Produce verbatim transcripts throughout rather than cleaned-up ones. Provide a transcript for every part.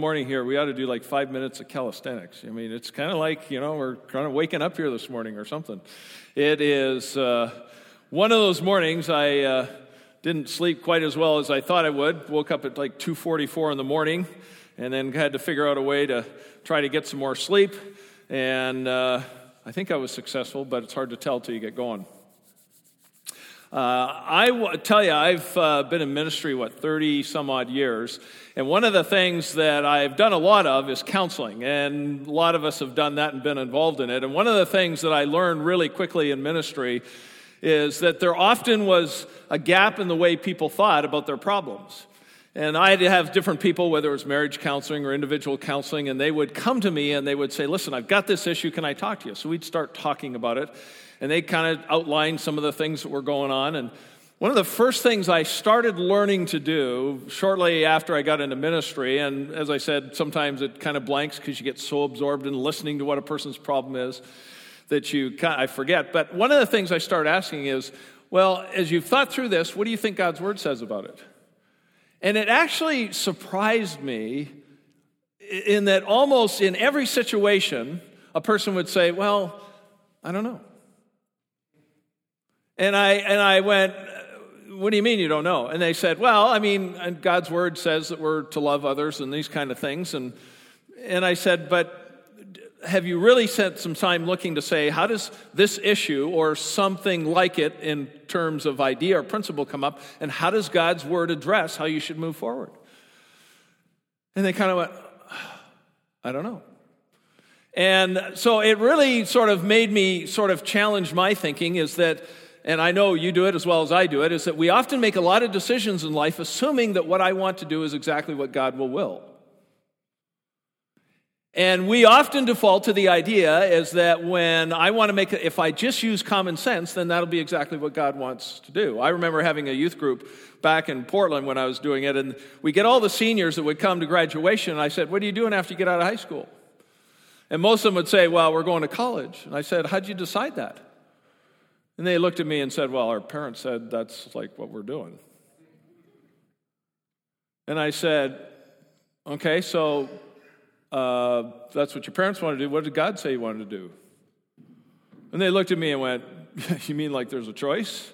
morning here, we ought to do like five minutes of calisthenics. I mean, it's kind of like, you know, we're kind of waking up here this morning or something. It is uh, one of those mornings I uh, didn't sleep quite as well as I thought I would. Woke up at like two forty-four in the morning and then had to figure out a way to try to get some more sleep. And uh, I think I was successful, but it's hard to tell till you get going. Uh, I w- tell you, I've uh, been in ministry, what, thirty some odd years, and one of the things that I've done a lot of is counseling, and a lot of us have done that and been involved in it. And one of the things that I learned really quickly in ministry is that there often was a gap in the way people thought about their problems. And I'd have different people, whether it was marriage counseling or individual counseling, and they would come to me and they would say, listen, I've got this issue, can I talk to you? So we'd start talking about it. And they kind of outlined some of the things that were going on. And one of the first things I started learning to do shortly after I got into ministry, and as I said, sometimes it kind of blanks because you get so absorbed in listening to what a person's problem is that you kind of, I forget. But one of the things I started asking is, well, as you've thought through this, what do you think God's Word says about it? And it actually surprised me in that almost in every situation, a person would say, well, I don't know. And I and I went, what do you mean you don't know? And they said, well, I mean, God's Word says that we're to love others and these kind of things. And and I said, but have you really spent some time looking to say, how does this issue or something like it in terms of idea or principle come up? And how does God's Word address how you should move forward? And they kind of went, I don't know. And so it really sort of made me sort of challenge my thinking is that, and I know you do it as well as I do it, is that we often make a lot of decisions in life assuming that what I want to do is exactly what God will will. And we often default to the idea is that when I want to make it, if I just use common sense, then that'll be exactly what God wants to do. I remember having a youth group back in Portland when I was doing it, and we get all the seniors that would come to graduation, and I said, what are you doing after you get out of high school? And most of them would say, well, we're going to college. And I said, how'd you decide that? And they looked at me and said, well, our parents said that's like what we're doing. And I said, okay, so uh, that's what your parents wanted to do. What did God say he wanted to do? And they looked at me and went, you mean like there's a choice?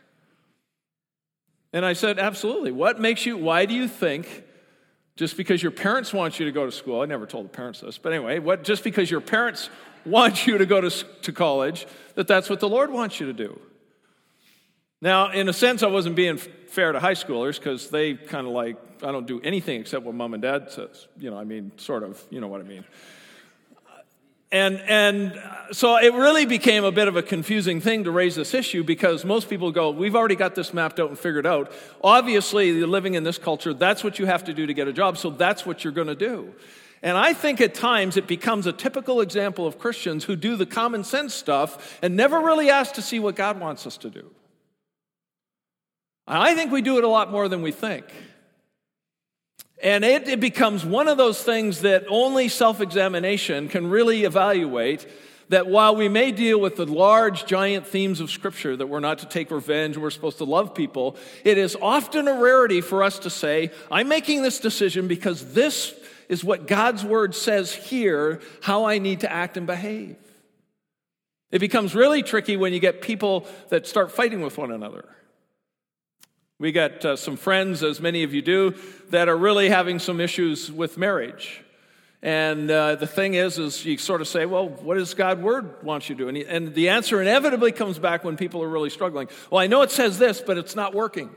And I said, absolutely. What makes you, why do you think just because your parents want you to go to school, I never told the parents this, but anyway, what just because your parents want you to go to, to college, that that's what the Lord wants you to do? Now, in a sense, I wasn't being fair to high schoolers because they kind of like, I don't do anything except what mom and dad says. You know, I mean, sort of, you know what I mean. And and so it really became a bit of a confusing thing to raise this issue because most people go, we've already got this mapped out and figured out. Obviously, you're living in this culture, that's what you have to do to get a job, so that's what you're going to do. And I think at times it becomes a typical example of Christians who do the common sense stuff and never really ask to see what God wants us to do. I think we do it a lot more than we think. And it, it becomes one of those things that only self-examination can really evaluate, that while we may deal with the large, giant themes of Scripture, that we're not to take revenge, we're supposed to love people, it is often a rarity for us to say, I'm making this decision because this is what God's Word says here, how I need to act and behave. It becomes really tricky when you get people that start fighting with one another. We got uh, some friends, as many of you do, that are really having some issues with marriage. And uh, the thing is, is you sort of say, well, what does God's Word want you to do? And, he, and the answer inevitably comes back when people are really struggling. Well, I know it says this, but it's not working.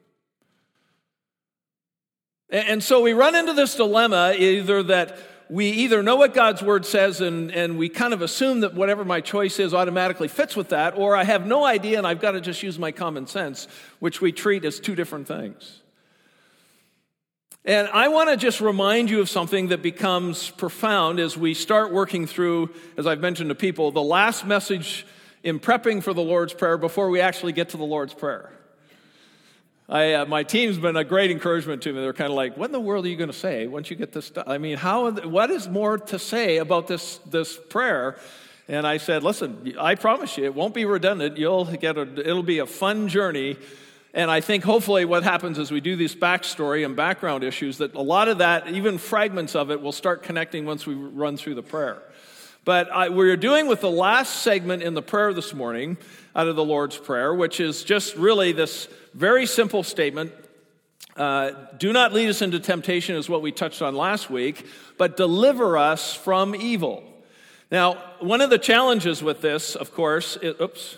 And, and so we run into this dilemma, either that we either know what God's Word says and, and we kind of assume that whatever my choice is automatically fits with that, or I have no idea and I've got to just use my common sense, which we treat as two different things. And I want to just remind you of something that becomes profound as we start working through, as I've mentioned to people, the last message in prepping for the Lord's Prayer before we actually get to the Lord's Prayer. I, uh, my team's been a great encouragement to me. They're kind of like, what in the world are you going to say once you get this done? I mean, how? What is more to say about this, this prayer? And I said, listen, I promise you, it won't be redundant. You'll get a, it'll be a fun journey. And I think hopefully what happens as we do this backstory and background issues, that a lot of that, even fragments of it, will start connecting once we run through the prayer. But I, we're doing with the last segment in the prayer this morning out of the Lord's Prayer, which is just really this very simple statement. Uh, do not lead us into temptation is what we touched on last week, but deliver us from evil. Now, one of the challenges with this, of course, is, oops.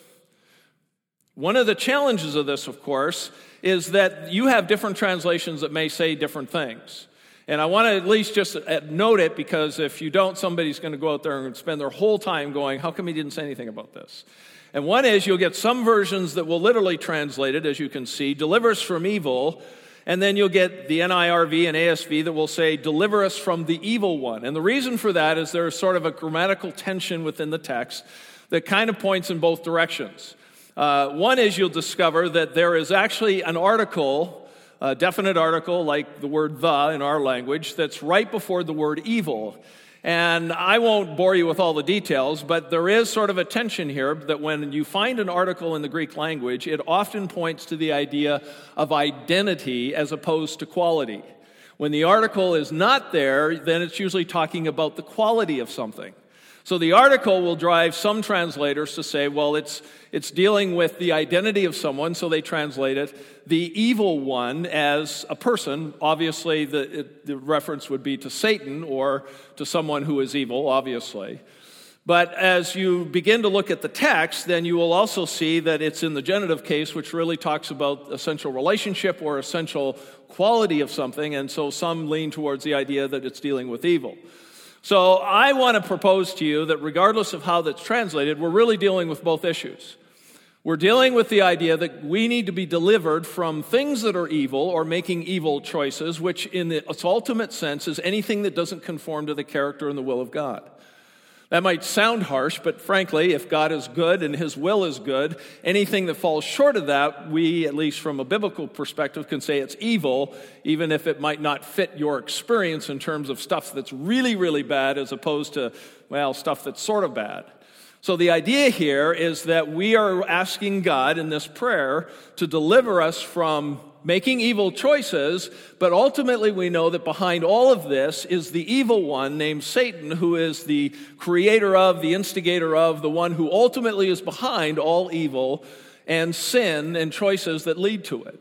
One of the challenges of this, of course, is that you have different translations that may say different things. And I want to at least just note it, because if you don't, somebody's going to go out there and spend their whole time going, how come he didn't say anything about this? And one is you'll get some versions that will literally translate it, as you can see, deliver us from evil. And then you'll get the N I R V and A S V that will say, deliver us from the evil one. And the reason for that is there's sort of a grammatical tension within the text that kind of points in both directions. Uh, one is you'll discover that there is actually an article, a definite article like the word the in our language, that's right before the word evil. And I won't bore you with all the details, but there is sort of a tension here that when you find an article in the Greek language, it often points to the idea of identity as opposed to quality. When the article is not there, then it's usually talking about the quality of something. So the article will drive some translators to say, well, it's it's dealing with the identity of someone, so they translate it, the evil one, as a person. Obviously, the, it, the reference would be to Satan or to someone who is evil, obviously. But as you begin to look at the text, then you will also see that it's in the genitive case, which really talks about essential relationship or essential quality of something, and so some lean towards the idea that it's dealing with evil. So I want to propose to you that regardless of how that's translated, we're really dealing with both issues. We're dealing with the idea that we need to be delivered from things that are evil or making evil choices, which in its ultimate sense is anything that doesn't conform to the character and the will of God. That might sound harsh, but frankly, if God is good and His will is good, anything that falls short of that, we, at least from a biblical perspective, can say it's evil, even if it might not fit your experience in terms of stuff that's really, really bad as opposed to, well, stuff that's sort of bad. So the idea here is that we are asking God in this prayer to deliver us from making evil choices, but ultimately we know that behind all of this is the evil one named Satan, who is the creator of, the instigator of, the one who ultimately is behind all evil and sin and choices that lead to it.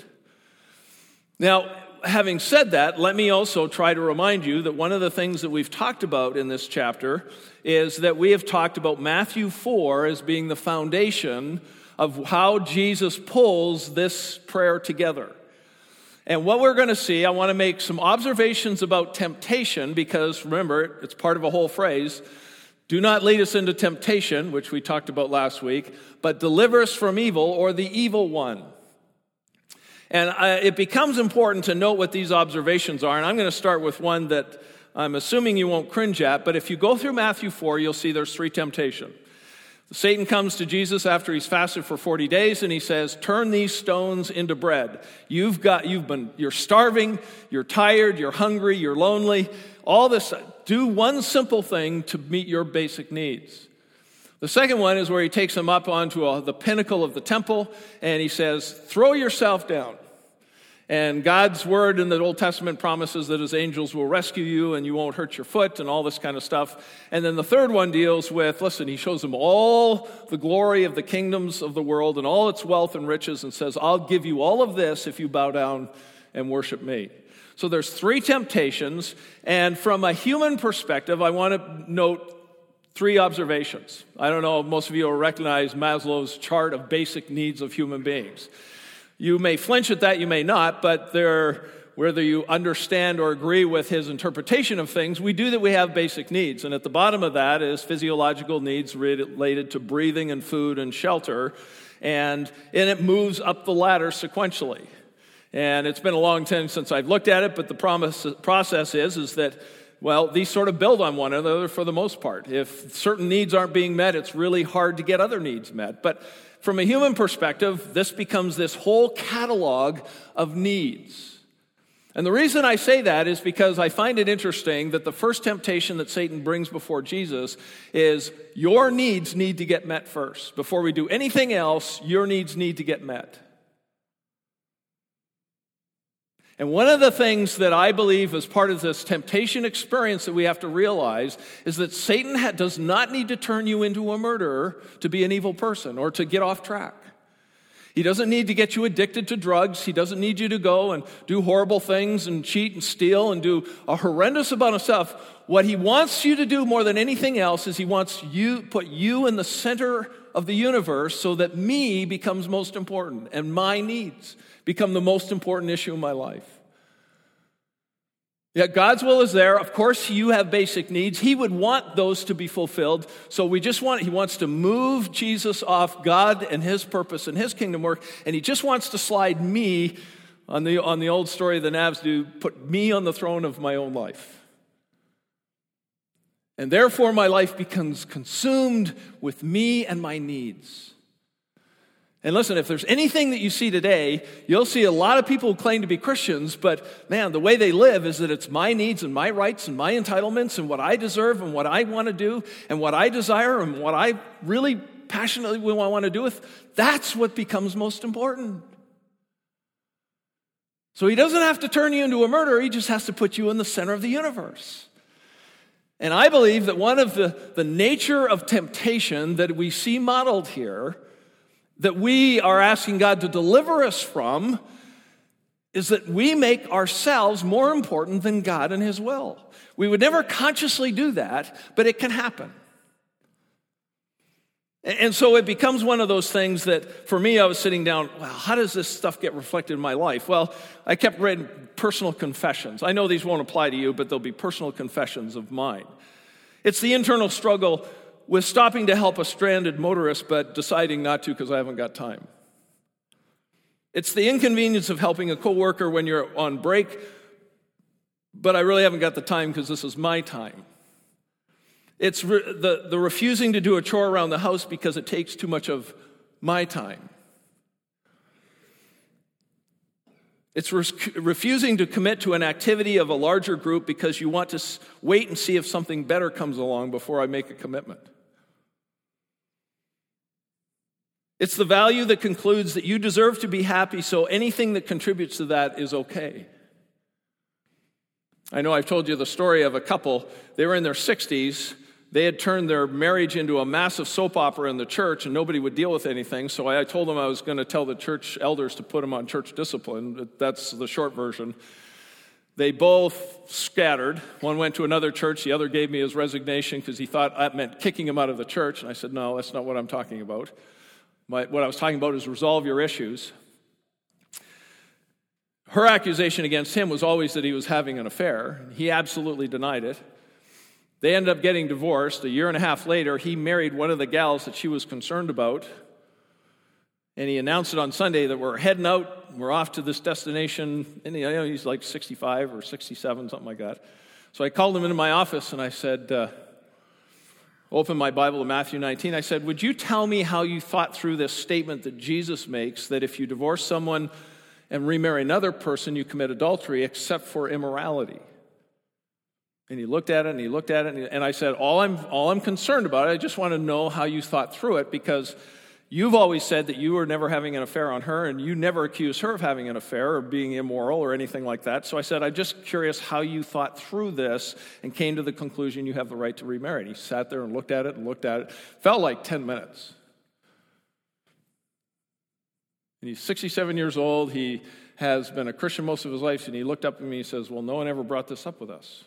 Now, having said that, let me also try to remind you that one of the things that we've talked about in this chapter is that we have talked about Matthew four as being the foundation of how Jesus pulls this prayer together. And what we're going to see, I want to make some observations about temptation, because remember, it's part of a whole phrase. Do not lead us into temptation, which we talked about last week, but deliver us from evil or the evil one. And uh, it becomes important to note what these observations are. And I'm going to start with one that I'm assuming you won't cringe at, but if you go through Matthew four, you'll see there's three temptations. Satan comes to Jesus after he's fasted for forty days, and he says, turn these stones into bread. You've got, you've been, you're starving, you're tired, you're hungry, you're lonely, all this. Do one simple thing to meet your basic needs. The second one is where he takes him up onto a, the pinnacle of the temple, and he says, throw yourself down. And God's word in the Old Testament promises that His angels will rescue you and you won't hurt your foot and all this kind of stuff. And then the third one deals with, listen, he shows them all the glory of the kingdoms of the world and all its wealth and riches and says, I'll give you all of this if you bow down and worship me. So there's three temptations. And from a human perspective, I want to note three observations. I don't know if most of you will recognize Maslow's chart of basic needs of human beings. You may flinch at that, you may not, but there, whether you understand or agree with his interpretation of things, we do that we have basic needs. And at the bottom of that is physiological needs related to breathing and food and shelter. And, and it moves up the ladder sequentially. And it's been a long time since I've looked at it, but the promise, process is, is that, well, these sort of build on one another for the most part. If certain needs aren't being met, it's really hard to get other needs met. But from a human perspective, this becomes this whole catalog of needs. And the reason I say that is because I find it interesting that the first temptation that Satan brings before Jesus is your needs need to get met first. Before we do anything else, your needs need to get met. And one of the things that I believe is part of this temptation experience that we have to realize is that Satan ha- does not need to turn you into a murderer to be an evil person or to get off track. He doesn't need to get you addicted to drugs. He doesn't need you to go and do horrible things and cheat and steal and do a horrendous amount of stuff. What he wants you to do more than anything else is he wants you put you in the center of the universe so that me becomes most important and my needs become the most important issue in my life. Yeah, God's will is there. Of course, you have basic needs. He would want those to be fulfilled. So we just want, he wants to move Jesus off God and his purpose and his kingdom work, and he just wants to slide me, on the, on the old story the Navs do, put me on the throne of my own life. And therefore, my life becomes consumed with me and my needs. And listen, if there's anything that you see today, you'll see a lot of people who claim to be Christians, but man, the way they live is that it's my needs and my rights and my entitlements and what I deserve and what I want to do and what I desire and what I really passionately want to do with. That's what becomes most important. So he doesn't have to turn you into a murderer. He just has to put you in the center of the universe. And I believe that one of the, the nature of temptation that we see modeled here, that we are asking God to deliver us from, is that we make ourselves more important than God and his will. We would never consciously do that, but it can happen. And so it becomes one of those things that, for me, I was sitting down, well, how does this stuff get reflected in my life? Well, I kept reading personal confessions. I know these won't apply to you, but they'll be personal confessions of mine. It's the internal struggle with stopping to help a stranded motorist, but deciding not to because I haven't got time. It's the inconvenience of helping a coworker when you're on break, but I really haven't got the time because this is my time. It's re- the, the refusing to do a chore around the house because it takes too much of my time. It's re- refusing to commit to an activity of a larger group because you want to s- wait and see if something better comes along before I make a commitment. It's the value that concludes that you deserve to be happy, so anything that contributes to that is okay. I know I've told you the story of a couple. They were in their sixties. They had turned their marriage into a massive soap opera in the church, and nobody would deal with anything. So I told them I was going to tell the church elders to put them on church discipline. That's the short version. They both scattered. One went to another church. The other gave me his resignation because he thought that meant kicking him out of the church. And I said, no, that's not what I'm talking about. My, what I was talking about is resolve your issues. Her accusation against him was always that he was having an affair. He absolutely denied it. They ended up getting divorced. A year and a half later, he married one of the gals that she was concerned about. And he announced it on Sunday that we're heading out. We're off to this destination. And you know, he's like sixty-five or sixty-seven, something like that. So I called him into my office and I said, uh, open my Bible to Matthew nineteen. I said, would you tell me how you thought through this statement that Jesus makes, that if you divorce someone and remarry another person, you commit adultery, except for immorality? And he looked at it, and he looked at it, and, he, and I said, all I'm, all I'm concerned about, I just want to know how you thought through it, because you've always said that you were never having an affair on her, and you never accused her of having an affair or being immoral or anything like that. So I said, I'm just curious how you thought through this and came to the conclusion you have the right to remarry. And he sat there and looked at it and looked at it. Felt like ten minutes. And he's sixty-seven years old. He has been a Christian most of his life, and he looked up at me and says, well, no one ever brought this up with us.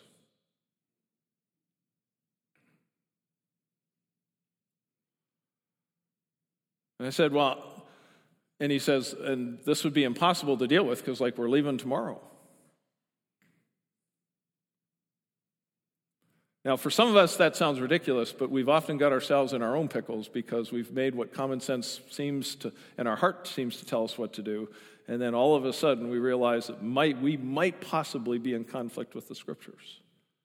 And I said, well, and he says, and this would be impossible to deal with because, like, we're leaving tomorrow. Now, for some of us, that sounds ridiculous, but we've often got ourselves in our own pickles because we've made what common sense seems to, and our heart seems to tell us what to do. And then all of a sudden, we realize that might, we might possibly be in conflict with the Scriptures.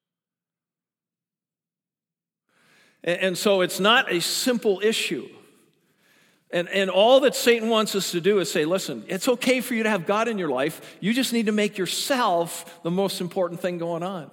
And, and so it's not a simple issue. And, and all that Satan wants us to do is say, listen, it's okay for you to have God in your life. You just need to make yourself the most important thing going on.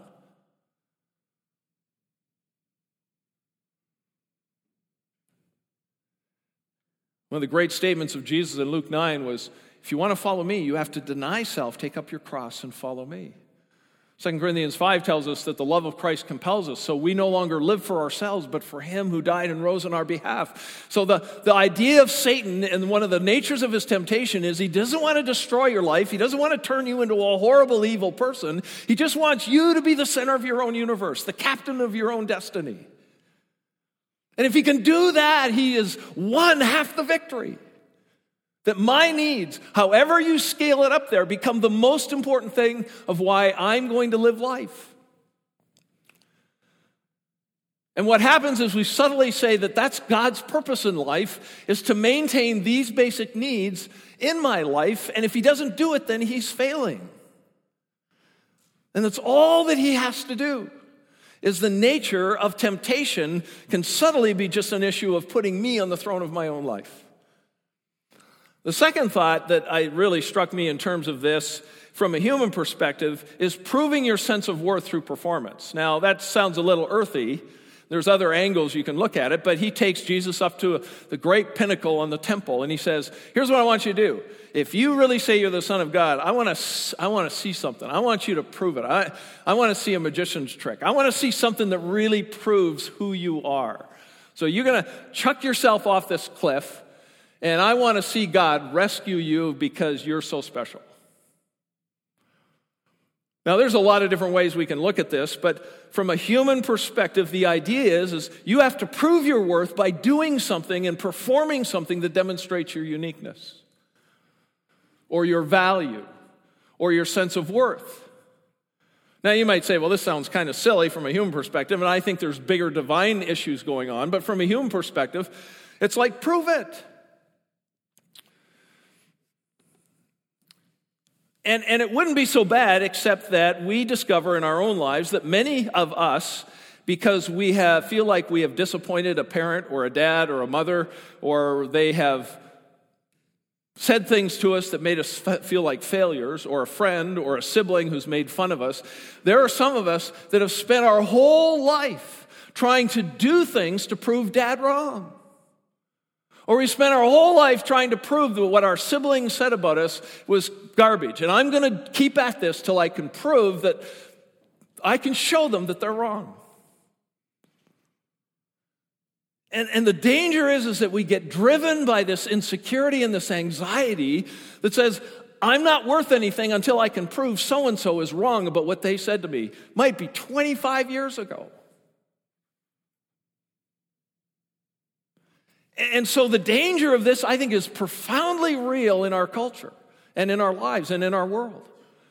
One of the great statements of Jesus in Luke nine was, If you want to follow me, you have to deny self, take up your cross, and follow me. Second Corinthians five tells us that the love of Christ compels us, so we no longer live for ourselves, but for him who died and rose on our behalf. So the, the idea of Satan and one of the natures of his temptation is he doesn't want to destroy your life. He doesn't want to turn you into a horrible, evil person. He just wants you to be the center of your own universe, the captain of your own destiny. And if he can do that, he has won half the victory. That my needs, however you scale it up there, become the most important thing of why I'm going to live life. And what happens is we subtly say that that's God's purpose in life, is to maintain these basic needs in my life, and if he doesn't do it, then he's failing. And that's all that he has to do. Is the nature of temptation can subtly be just an issue of putting me on the throne of my own life. The second thought that I really struck me in terms of this, from a human perspective, is proving your sense of worth through performance. Now, that sounds a little earthy. There's other angles you can look at it, but he takes Jesus up to a, the great pinnacle on the temple, and he says, here's what I want you to do. If you really say you're the Son of God, I want to I want to see something. I want you to prove it. I, I want to see a magician's trick. I want to see something that really proves who you are. So you're going to chuck yourself off this cliff, and I want to see God rescue you because you're so special. Now, there's a lot of different ways we can look at this, but from a human perspective, the idea is, is you have to prove your worth by doing something and performing something that demonstrates your uniqueness or your value or your sense of worth. Now, you might say, well, this sounds kind of silly from a human perspective, and I think there's bigger divine issues going on, but from a human perspective, it's like, prove it. And, and it wouldn't be so bad, except that we discover in our own lives that many of us, because we have feel like we have disappointed a parent or a dad or a mother, or they have said things to us that made us feel like failures, or a friend or a sibling who's made fun of us, there are some of us that have spent our whole life trying to do things to prove dad wrong. Or we spent our whole life trying to prove that what our siblings said about us was garbage. And I'm going to keep at this till I can prove that I can show them that they're wrong. And, and the danger is, is that we get driven by this insecurity and this anxiety that says, I'm not worth anything until I can prove so-and-so is wrong about what they said to me. Might be twenty-five years ago. And so the danger of this, I think, is profoundly real in our culture and in our lives and in our world.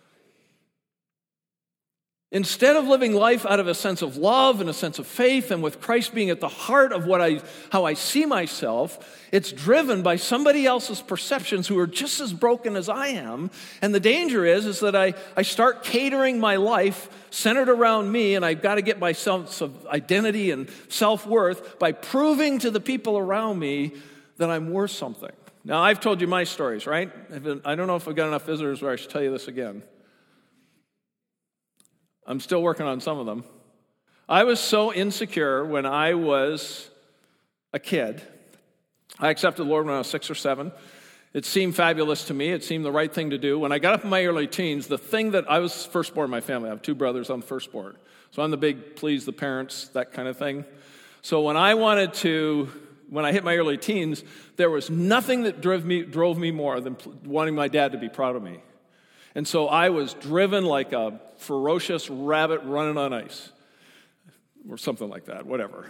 Instead of living life out of a sense of love and a sense of faith and with Christ being at the heart of what I, how I see myself, it's driven by somebody else's perceptions who are just as broken as I am. And the danger is, is that I, I start catering my life centered around me, and I've got to get my sense of identity and self-worth by proving to the people around me that I'm worth something. Now, I've told you my stories, right? I don't know if I've got enough visitors where I should tell you this again. I'm still working on some of them. I was so insecure when I was a kid. I accepted the Lord when I was six or seven. It seemed fabulous to me. It seemed the right thing to do. When I got up in my early teens, the thing that I was firstborn in my family. I have two brothers. I'm the firstborn. So I'm the big please the parents, that kind of thing. So when I wanted to, when I hit my early teens, there was nothing that drove me, drove me more than wanting my dad to be proud of me. And so I was driven like a ferocious rabbit running on ice. Or something like that, whatever.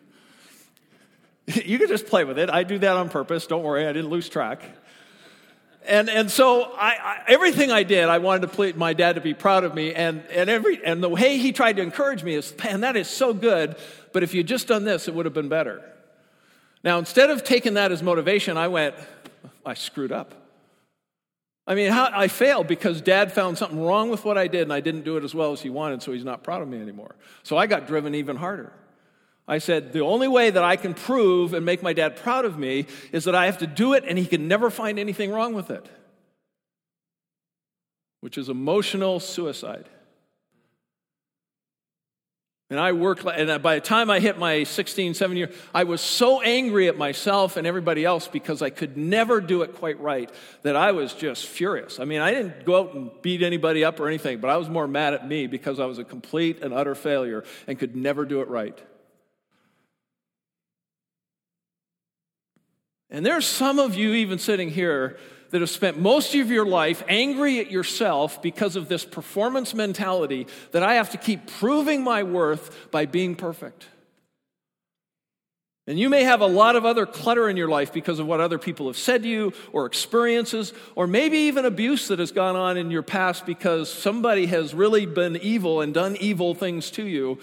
You can just play with it. I do that on purpose. Don't worry, I didn't lose track. And and so I, I, everything I did, I wanted to please my dad to be proud of me. And and every and the way he tried to encourage me is, man, that is so good. But if you'd just done this, it would have been better. Now, instead of taking that as motivation, I went, I screwed up. I mean, how, I failed because Dad found something wrong with what I did, and I didn't do it as well as he wanted, so he's not proud of me anymore. So I got driven even harder. I said, the only way that I can prove and make my dad proud of me is that I have to do it, and he can never find anything wrong with it, which is emotional suicide. And I worked, and by the time I hit my sixteen, seventeen year, I was so angry at myself and everybody else because I could never do it quite right that I was just furious. I mean, I didn't go out and beat anybody up or anything, but I was more mad at me because I was a complete and utter failure and could never do it right. And there's some of you even sitting here that have spent most of your life angry at yourself because of this performance mentality that I have to keep proving my worth by being perfect. And you may have a lot of other clutter in your life because of what other people have said to you or experiences, or maybe even abuse that has gone on in your past because somebody has really been evil and done evil things to you.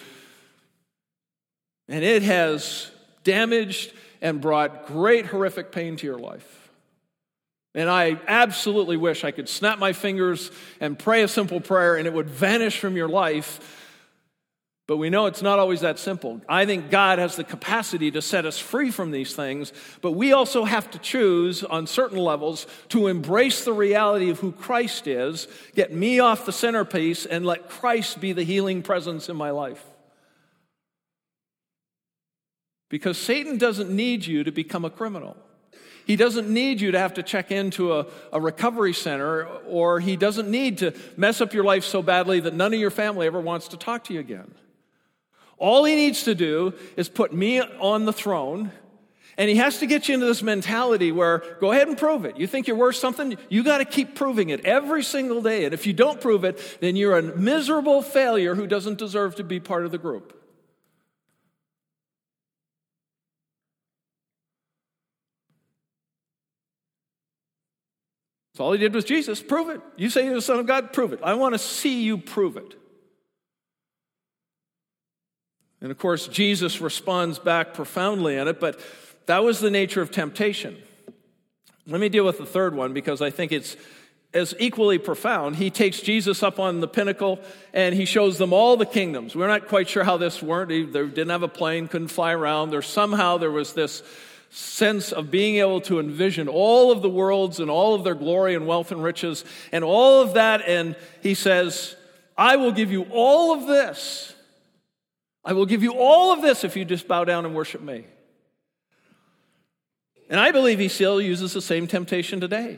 And it has damaged and brought great horrific pain to your life. And I absolutely wish I could snap my fingers and pray a simple prayer and it would vanish from your life. But we know it's not always that simple. I think God has the capacity to set us free from these things, but we also have to choose on certain levels to embrace the reality of who Christ is, get me off the centerpiece, and let Christ be the healing presence in my life. Because Satan doesn't need you to become a criminal. He doesn't need you to have to check into a, a recovery center, or he doesn't need to mess up your life so badly that none of your family ever wants to talk to you again. All he needs to do is put me on the throne, and he has to get you into this mentality where, go ahead and prove it. You think you're worth something? You got to keep proving it every single day. And if you don't prove it, then you're a miserable failure who doesn't deserve to be part of the group. So all he did was Jesus, prove it. You say you're the Son of God, prove it. I want to see you prove it. And of course, Jesus responds back profoundly in it, but that was the nature of temptation. Let me deal with the third one because I think it's as equally profound. He takes Jesus up on the pinnacle and he shows them all the kingdoms. We're not quite sure how this worked. They didn't have a plane, couldn't fly around. There somehow there was this sense of being able to envision all of the worlds and all of their glory and wealth and riches and all of that. And he says, I will give you all of this. I will give you all of this if you just bow down and worship me. And I believe he still uses the same temptation today.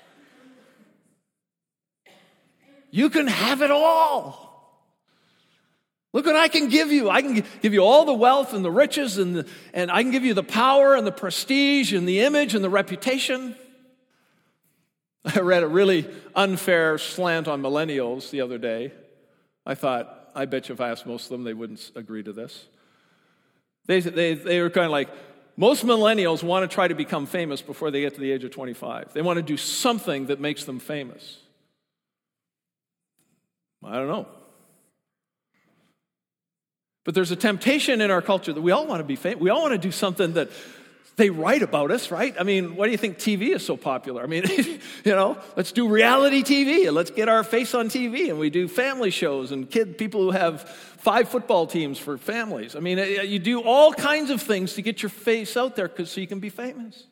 You can have it all. Look what I can give you. I can give you all the wealth and the riches, and, the, and I can give you the power and the prestige and the image and the reputation. I read a really unfair slant on millennials the other day. I thought, I bet you if I asked most of them, they wouldn't agree to this. They, they, they were kind of like, most millennials want to try to become famous before they get to the age of twenty-five. They want to do something that makes them famous. I don't know. But there's a temptation in our culture that we all want to be famous. We all want to do something that they write about us, right? I mean, why do you think T V is so popular? I mean, you know, let's do reality T V and let's get our face on T V, and we do family shows and kid people who have five football teams for families. I mean, you do all kinds of things to get your face out there because so you can be famous.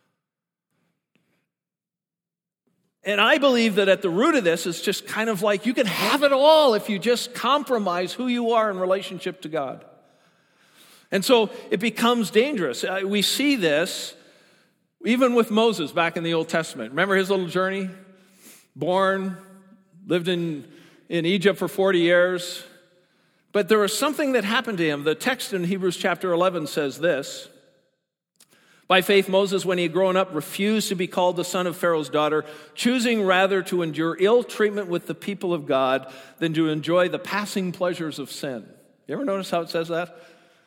And I believe that at the root of this is just kind of like you can have it all if you just compromise who you are in relationship to God. And so it becomes dangerous. We see this even with Moses back in the Old Testament. Remember his little journey? Born, lived in, in Egypt for forty years. But there was something that happened to him. The text in Hebrews chapter eleven says this. By faith, Moses, when he had grown up, refused to be called the son of Pharaoh's daughter, choosing rather to endure ill treatment with the people of God than to enjoy the passing pleasures of sin. You ever notice how it says that?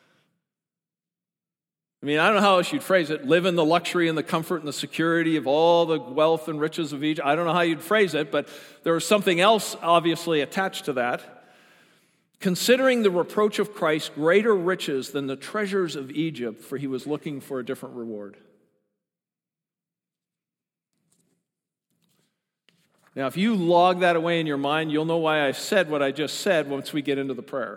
I mean, I don't know how else you'd phrase it. Live in the luxury and the comfort and the security of all the wealth and riches of Egypt. I don't know how you'd phrase it, but there was something else obviously attached to that. Considering the reproach of Christ greater riches than the treasures of Egypt, for he was looking for a different reward. Now, if you log that away in your mind, you'll know why I said what I just said once we get into the prayer.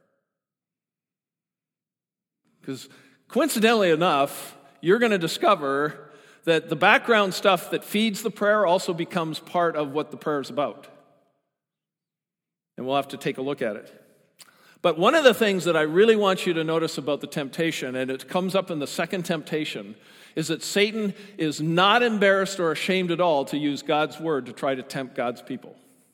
Because coincidentally enough, you're going to discover that the background stuff that feeds the prayer also becomes part of what the prayer is about. And we'll have to take a look at it. But one of the things that I really want you to notice about the temptation, and it comes up in the second temptation, is that Satan is not embarrassed or ashamed at all to use God's word to try to tempt God's people.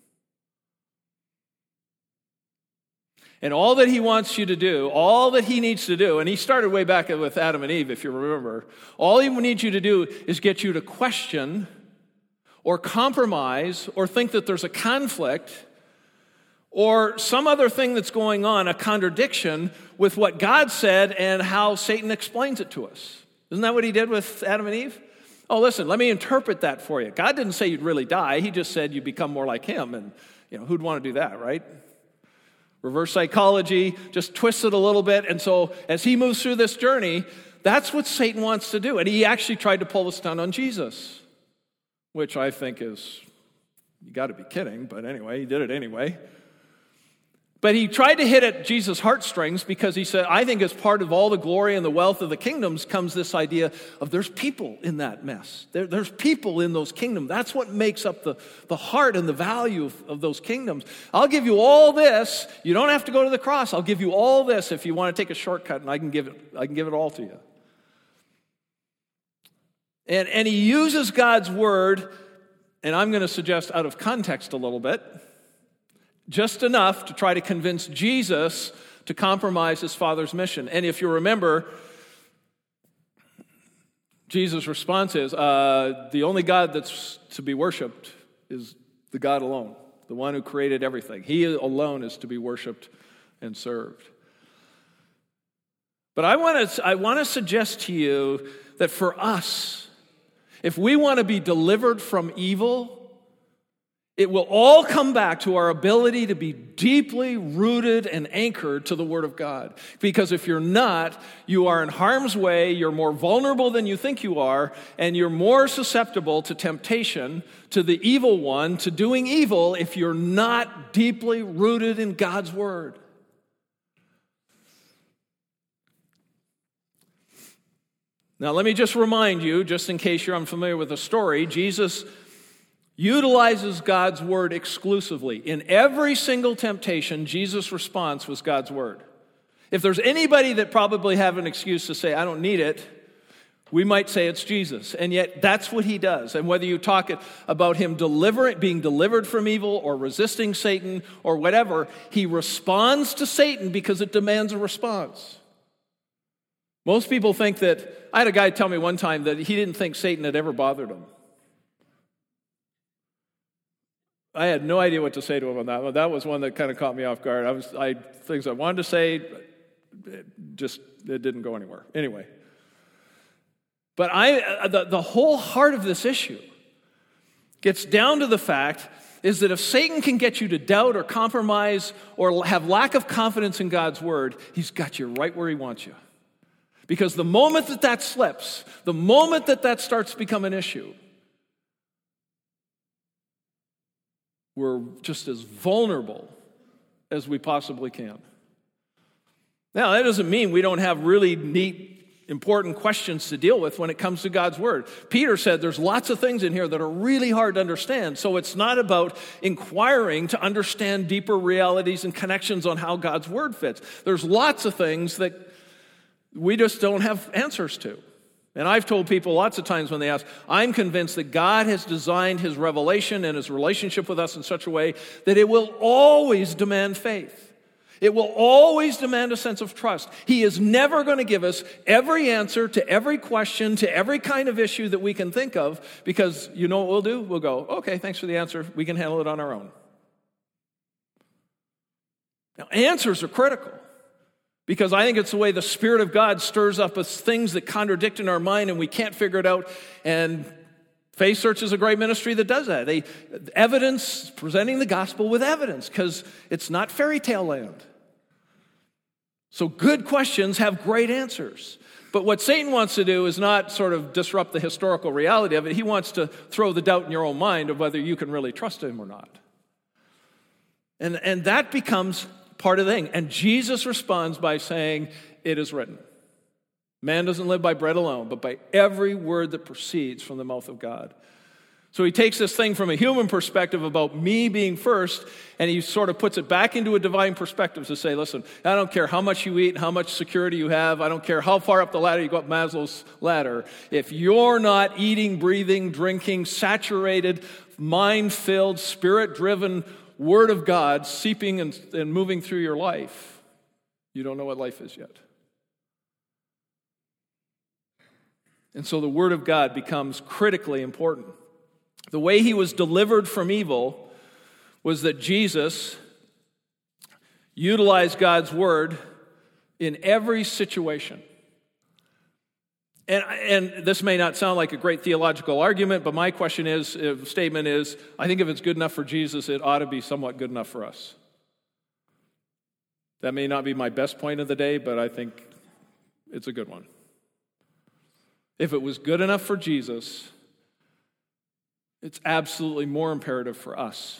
And all that he wants you to do, all that he needs to do, and he started way back with Adam and Eve, if you remember, all he needs you to do is get you to question or compromise or think that there's a conflict or some other thing that's going on, a contradiction with what God said and how Satan explains it to us. Isn't that what he did with Adam and Eve? Oh, listen, let me interpret that for you. God didn't say you'd really die. He just said you become more like him. And, you know, who'd want to do that, right? Reverse psychology, just twist it a little bit. And so as he moves through this journey, that's what Satan wants to do. And he actually tried to pull the stunt on Jesus, which I think is, you got to be kidding. But anyway, he did it anyway. But he tried to hit at Jesus' heartstrings because he said, I think as part of all the glory and the wealth of the kingdoms comes this idea of there's people in that mess. There, there's people in those kingdoms. That's what makes up the, the heart and the value of, of those kingdoms. I'll give you all this. You don't have to go to the cross. I'll give you all this if you want to take a shortcut, and I can give it, I can give it all to you. And, and he uses God's word, and I'm going to suggest out of context a little bit, just enough to try to convince Jesus to compromise his Father's mission. And if you remember, Jesus' response is, uh, the only God that's to be worshiped is the God alone, the one who created everything. He alone is to be worshiped and served. But I want to I want to suggest to you that for us, if we want to be delivered from evil, it will all come back to our ability to be deeply rooted and anchored to the Word of God. Because if you're not, you are in harm's way, you're more vulnerable than you think you are, and you're more susceptible to temptation, to the evil one, to doing evil if you're not deeply rooted in God's Word. Now, let me just remind you, just in case you're unfamiliar with the story, Jesus utilizes God's word exclusively. In every single temptation, Jesus' response was God's word. If there's anybody that probably have an excuse to say, I don't need it, we might say it's Jesus. And yet that's what he does. And whether you talk about him deliver, being delivered from evil or resisting Satan or whatever, he responds to Satan because it demands a response. Most people think that, I had a guy tell me one time that he didn't think Satan had ever bothered him. I had no idea what to say to him on that one. That was one that kind of caught me off guard. I was, I things I wanted to say, it just it didn't go anywhere. Anyway, but I the, the whole heart of this issue gets down to the fact is that if Satan can get you to doubt or compromise or have lack of confidence in God's word, he's got you right where he wants you. Because the moment that that slips, the moment that that starts to become an issue, we're just as vulnerable as we possibly can. Now, that doesn't mean we don't have really neat, important questions to deal with when it comes to God's word. Peter said there's lots of things in here that are really hard to understand, so it's not about inquiring to understand deeper realities and connections on how God's word fits. There's lots of things that we just don't have answers to. And I've told people lots of times when they ask, I'm convinced that God has designed his revelation and his relationship with us in such a way that it will always demand faith. It will always demand a sense of trust. He is never going to give us every answer to every question, to every kind of issue that we can think of, because you know what we'll do? We'll go, okay, thanks for the answer. We can handle it on our own. Now, answers are critical. Because I think it's the way the Spirit of God stirs up us things that contradict in our mind and we can't figure it out. And Faith Search is a great ministry that does that. They evidence, presenting the gospel with evidence, because it's not fairy tale land. So good questions have great answers. But what Satan wants to do is not sort of disrupt the historical reality of it. He wants to throw the doubt in your own mind of whether you can really trust him or not. And, and that becomes part of the thing. And Jesus responds by saying, it is written. Man doesn't live by bread alone, but by every word that proceeds from the mouth of God. So he takes this thing from a human perspective about me being first, and he sort of puts it back into a divine perspective to say, listen, I don't care how much you eat, how much security you have, I don't care how far up the ladder you go up Maslow's ladder. If you're not eating, breathing, drinking, saturated, mind-filled, spirit-driven Word of God seeping and, and moving through your life, you don't know what life is yet. And so the Word of God becomes critically important. The way he was delivered from evil was that Jesus utilized God's Word in every situation. And, and this may not sound like a great theological argument, but my question is, uh, statement is, I think if it's good enough for Jesus, it ought to be somewhat good enough for us. That may not be my best point of the day, but I think it's a good one. If it was good enough for Jesus, it's absolutely more imperative for us.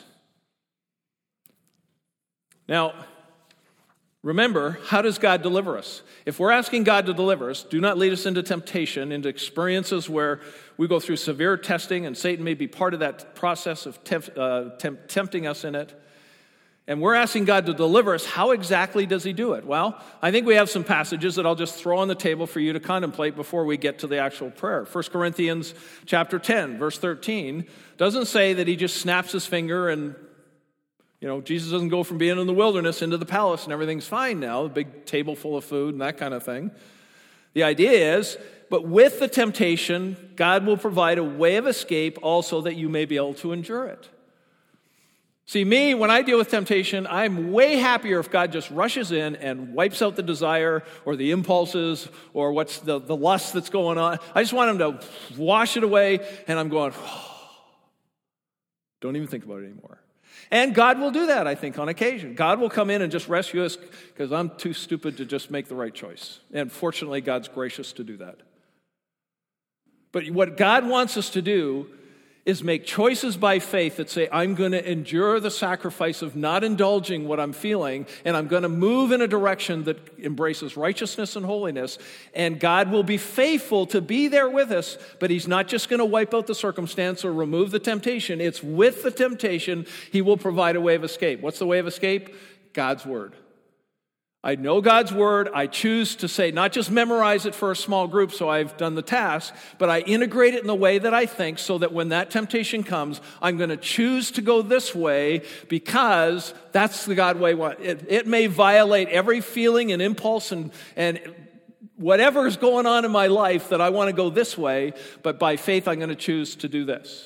Now, remember, how does God deliver us? If we're asking God to deliver us, do not lead us into temptation, into experiences where we go through severe testing, and Satan may be part of that process of temp, uh, temp, tempting us in it. And we're asking God to deliver us. How exactly does he do it? Well, I think we have some passages that I'll just throw on the table for you to contemplate before we get to the actual prayer. First Corinthians chapter ten, verse thirteen, doesn't say that he just snaps his finger and, you know, Jesus doesn't go from being in the wilderness into the palace and everything's fine now, a big table full of food and that kind of thing. The idea is, but with the temptation, God will provide a way of escape also that you may be able to endure it. See, me, when I deal with temptation, I'm way happier if God just rushes in and wipes out the desire or the impulses or what's the, the lust that's going on. I just want him to wash it away, and I'm going, oh, don't even think about it anymore. And God will do that, I think, on occasion. God will come in and just rescue us because I'm too stupid to just make the right choice. And fortunately, God's gracious to do that. But what God wants us to do is make choices by faith that say, I'm going to endure the sacrifice of not indulging what I'm feeling, and I'm going to move in a direction that embraces righteousness and holiness, and God will be faithful to be there with us, but he's not just going to wipe out the circumstance or remove the temptation. It's with the temptation, he will provide a way of escape. What's the way of escape? God's Word. I know God's Word. I choose to say, not just memorize it for a small group so I've done the task, but I integrate it in the way that I think so that when that temptation comes, I'm going to choose to go this way because that's the God way. It, it may violate every feeling and impulse and, and whatever is going on in my life that I want to go this way, but by faith I'm going to choose to do this.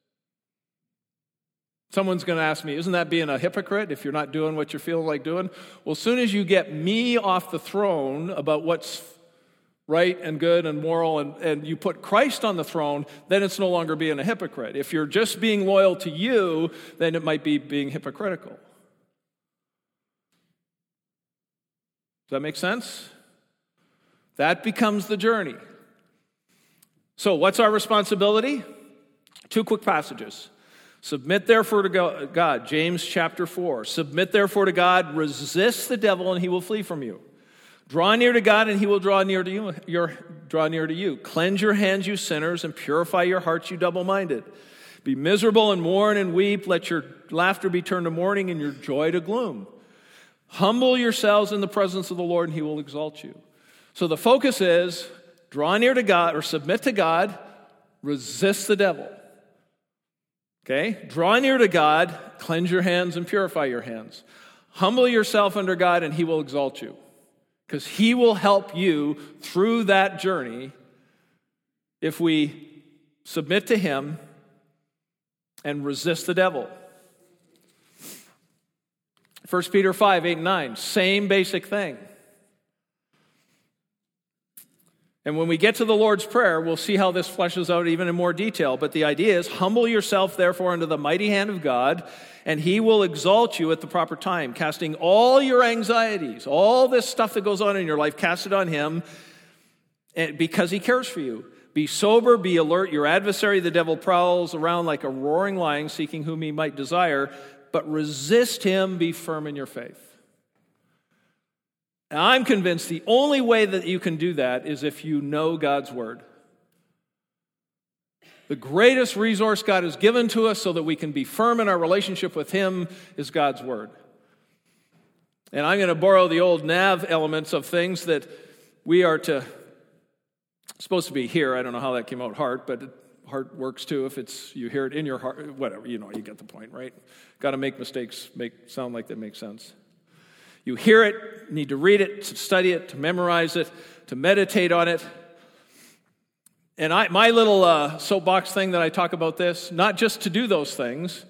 Someone's going to ask me, isn't that being a hypocrite if you're not doing what you're feeling like doing? Well, as soon as you get me off the throne about what's right and good and moral and, and you put Christ on the throne, then it's no longer being a hypocrite. If you're just being loyal to you, then it might be being hypocritical. Does that make sense? That becomes the journey. So what's our responsibility? Two quick passages. Submit therefore to God, James chapter four. Submit therefore to God, resist the devil and he will flee from you. Draw near to God and he will draw near to you. Your, draw near to you. Cleanse your hands, you sinners, and purify your hearts, you double-minded. Be miserable and mourn and weep. Let your laughter be turned to mourning and your joy to gloom. Humble yourselves in the presence of the Lord and he will exalt you. So the focus is draw near to God or submit to God, resist the devil. Okay? Draw near to God, cleanse your hands and purify your hands. Humble yourself under God and he will exalt you. Because he will help you through that journey if we submit to him and resist the devil. First Peter five, eight, and nine, same basic thing. And when we get to the Lord's Prayer, we'll see how this fleshes out even in more detail. But the idea is, humble yourself, therefore, under the mighty hand of God, and he will exalt you at the proper time, casting all your anxieties, all this stuff that goes on in your life, cast it on him, because he cares for you. Be sober, be alert. Your adversary, the devil, prowls around like a roaring lion, seeking whom he might desire. But resist him, be firm in your faith. And I'm convinced the only way that you can do that is if you know God's Word. The greatest resource God has given to us so that we can be firm in our relationship with Him is God's Word. And I'm going to borrow the old Nav elements of things that we are to, supposed to be here. I don't know how that came out, heart, but heart works too if it's you hear it in your heart, whatever, you know, you get the point, right? Got to make mistakes, make sound like they make sense. You hear it, need to read it, to study it, to memorize it, to meditate on it. And I, my little uh, soapbox thing that I talk about this, not just to do those things.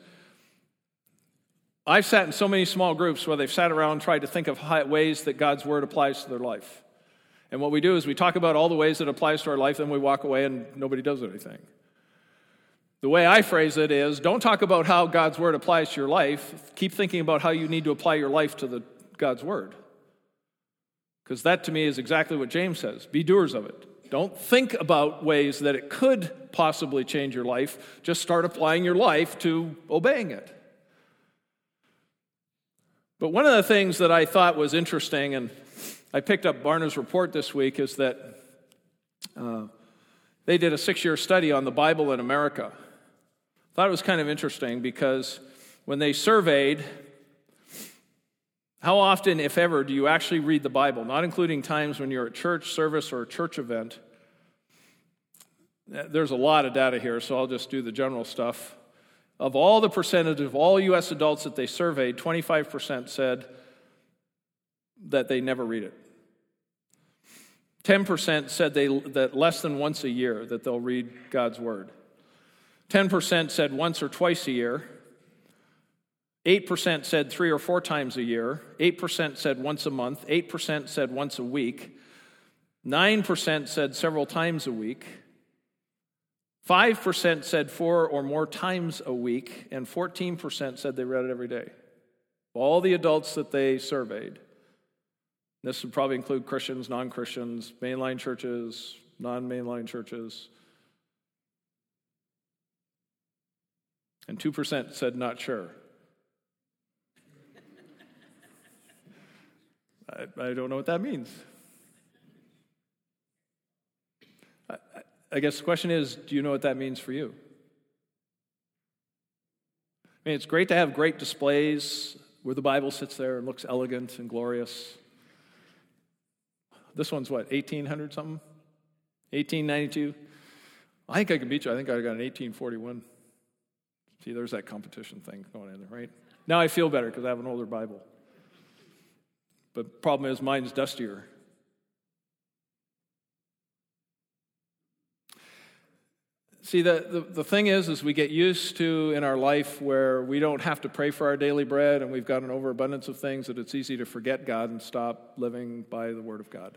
I've sat in so many small groups where they've sat around and tried to think of how, ways that God's Word applies to their life. And what we do is we talk about all the ways it applies to our life, then we walk away and nobody does anything. The way I phrase it is, don't talk about how God's Word applies to your life. Keep thinking about how you need to apply your life to the God's Word. Because that to me is exactly what James says. Be doers of it. Don't think about ways that it could possibly change your life. Just start applying your life to obeying it. But one of the things that I thought was interesting, and I picked up Barna's report this week, is that uh, they did a six-year study on the Bible in America. I thought it was kind of interesting because when they surveyed how often, if ever, do you actually read the Bible, not including times when you're at church service or a church event. There's a lot of data here, so I'll just do the general stuff. Of all the percentage of all U S adults that they surveyed, twenty-five percent said that they never read it. ten percent said they that less than once a year that they'll read God's Word. ten percent said once or twice a year. eight percent said three or four times a year. eight percent said once a month. eight percent said once a week. nine percent said several times a week. five percent said four or more times a week. And fourteen percent said they read it every day. All the adults that they surveyed. This would probably include Christians, non-Christians, mainline churches, non-mainline churches. And two percent said not sure. I, I don't know what that means. I, I guess the question is, do you know what that means for you? I mean, it's great to have great displays where the Bible sits there and looks elegant and glorious. This one's what, eighteen hundred something? eighteen ninety-two? I think I can beat you. I think I got an eighteen forty-one. See, there's that competition thing going in there, right? Now I feel better because I have an older Bible. But the problem is mine's dustier. See, the, the, the thing is, is we get used to in our life where we don't have to pray for our daily bread and we've got an overabundance of things that it's easy to forget God and stop living by the Word of God.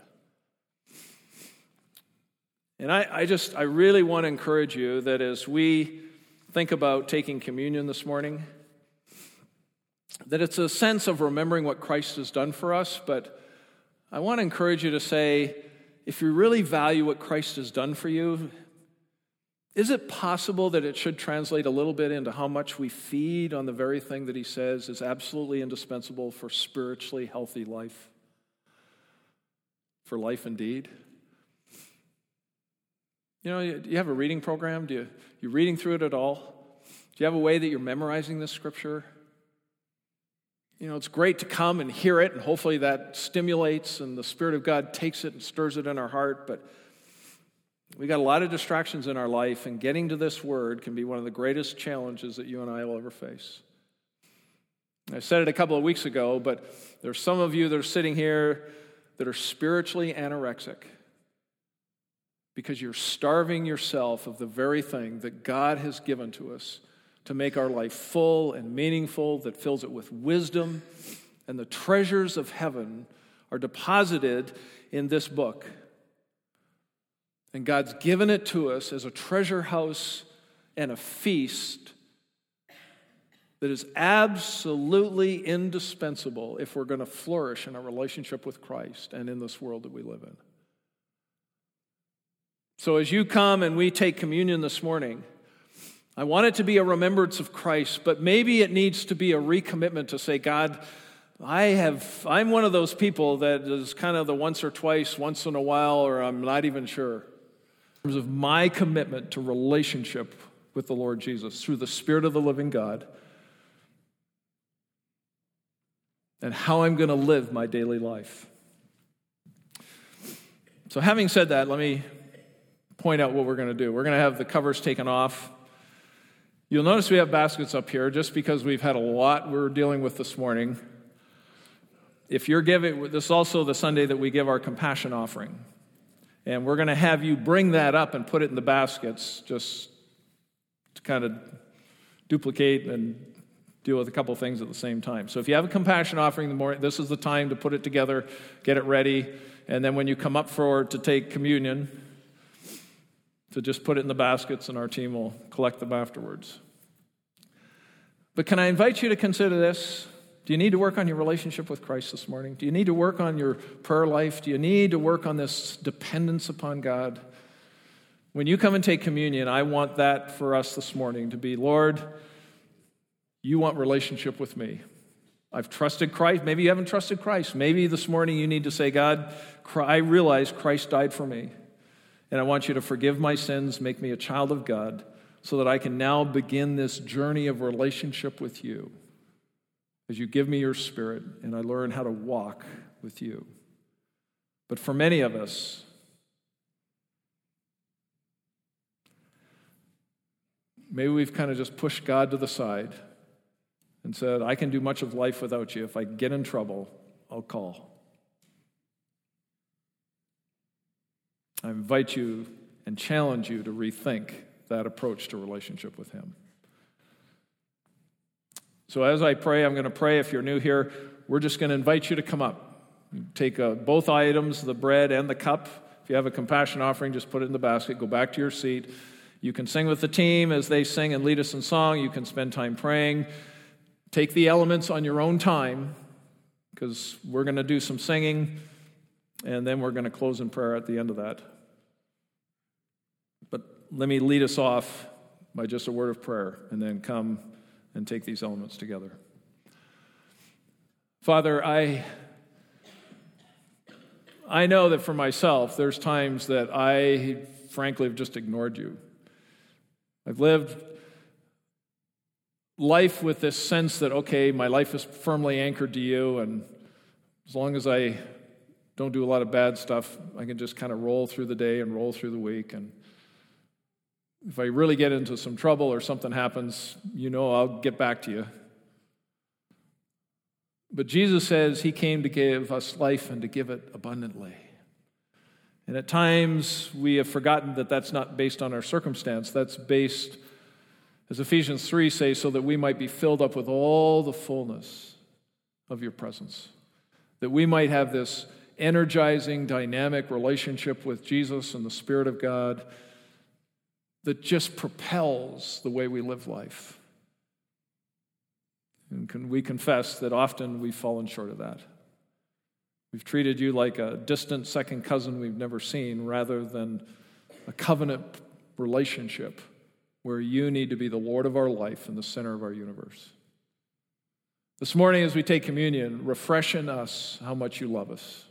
And I, I just, I really want to encourage you that as we think about taking communion this morning, that it's a sense of remembering what Christ has done for us, but I want to encourage you to say, if you really value what Christ has done for you, is it possible that it should translate a little bit into how much we feed on the very thing that he says is absolutely indispensable for spiritually healthy life? For life indeed? You know, do you have a reading program? Do you, you reading through it at all? Do you have a way that you're memorizing this scripture? You know, it's great to come and hear it, and hopefully that stimulates and the Spirit of God takes it and stirs it in our heart, but we got a lot of distractions in our life, and getting to this word can be one of the greatest challenges that you and I will ever face. I said it a couple of weeks ago, but there's some of you that are sitting here that are spiritually anorexic because you're starving yourself of the very thing that God has given to us to make our life full and meaningful, that fills it with wisdom, and the treasures of heaven are deposited in this book. And God's given it to us as a treasure house and a feast that is absolutely indispensable if we're going to flourish in our relationship with Christ and in this world that we live in. So as you come and we take communion this morning, I want it to be a remembrance of Christ, but maybe it needs to be a recommitment to say, God, I have, I'm one of those people that is kind of the once or twice, once in a while, or I'm not even sure. in terms of my commitment to relationship with the Lord Jesus through the Spirit of the living God, and how I'm going to live my daily life. So having said that, let me point out what we're going to do. We're going to have the covers taken off. You'll notice we have baskets up here just because we've had a lot we're dealing with this morning. If you're giving, this is also the Sunday that we give our compassion offering. And we're going to have you bring that up and put it in the baskets just to kind of duplicate and deal with a couple things at the same time. So if you have a compassion offering in the morning, this is the time to put it together, get it ready, and then when you come up for to take communion, to just put it in the baskets and our team will collect them afterwards. But can I invite you to consider this? Do you need to work on your relationship with Christ this morning? Do you need to work on your prayer life? Do you need to work on this dependence upon God? When you come and take communion, I want that for us this morning to be, Lord, you want relationship with me. I've trusted Christ. Maybe you haven't trusted Christ. Maybe this morning you need to say, God, I realize Christ died for me. And I want you to forgive my sins, make me a child of God, so that I can now begin this journey of relationship with you as you give me your Spirit and I learn how to walk with you. But for many of us, maybe we've kind of just pushed God to the side and said, I can do much of life without you. If I get in trouble, I'll call. I invite you and challenge you to rethink that approach to relationship with him. So as I pray, I'm going to pray. If you're new here, we're just going to invite you to come up. Take uh, both items, the bread and the cup. If you have a compassion offering, just put it in the basket. Go back to your seat. You can sing with the team as they sing and lead us in song. You can spend time praying. Take the elements on your own time, because we're going to do some singing, and then we're going to close in prayer at the end of that. But let me lead us off by just a word of prayer, and then come and take these elements together. Father, I, I know that for myself, there's times that I, frankly, have just ignored you. I've lived life with this sense that, okay, my life is firmly anchored to you, and as long as I don't do a lot of bad stuff, I can just kind of roll through the day and roll through the week. And if I really get into some trouble or something happens, you know I'll get back to you. But Jesus says he came to give us life and to give it abundantly. And at times we have forgotten that that's not based on our circumstance. That's based, as Ephesians three says, so that we might be filled up with all the fullness of your presence. That we might have this energizing, dynamic relationship with Jesus and the Spirit of God that just propels the way we live life. And can we confess that often we've fallen short of that? We've treated you like a distant second cousin we've never seen rather than a covenant relationship where you need to be the Lord of our life and the center of our universe. This morning as we take communion, refresh in us how much you love us.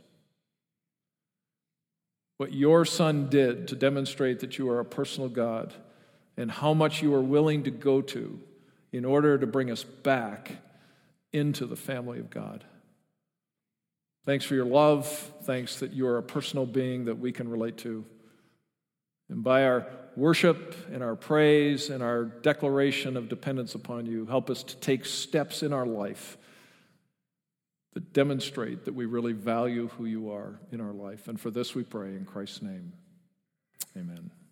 What your Son did to demonstrate that you are a personal God and how much you are willing to go to in order to bring us back into the family of God. Thanks for your love. Thanks that you are a personal being that we can relate to. And by our worship and our praise and our declaration of dependence upon you, help us to take steps in our life that demonstrate that we really value who you are in our life. And for this we pray in Christ's name. Amen.